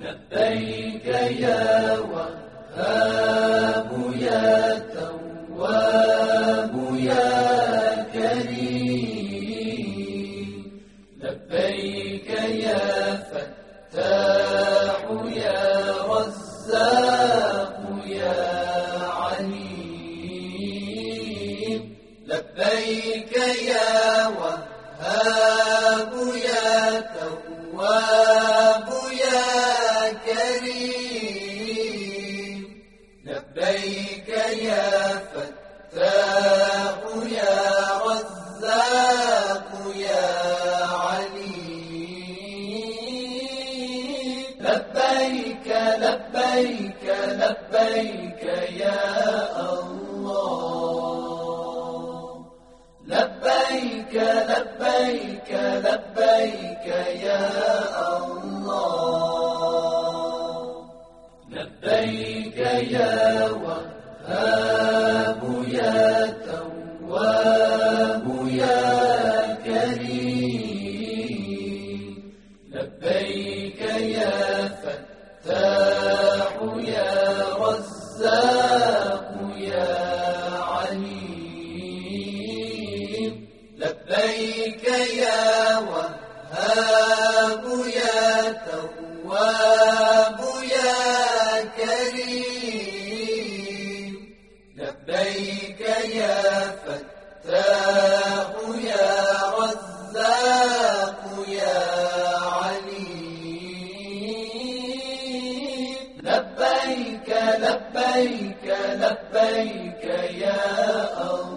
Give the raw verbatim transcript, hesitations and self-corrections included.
لبيك يا وهاب يا تواب يا كريم، لبيك يا فتاح يا رزاق يا عليم، لبيك يا وهاب يا تواب يا كريم، لبيك يا فتاح يا رزاق يا عليم، لبيك لبيك لبيك يا الله، لبيك لبيك لبيك يا الله، لبيك يا وهاب يا تواب يا كريم، لبيك يا فتاح يا رزاق يا عليم، لبيك يا وهاب يا تواب يا كريم، لبيك يا فتاح يا رزاق يا عليم، لبيك لبيك لبيك يا الله.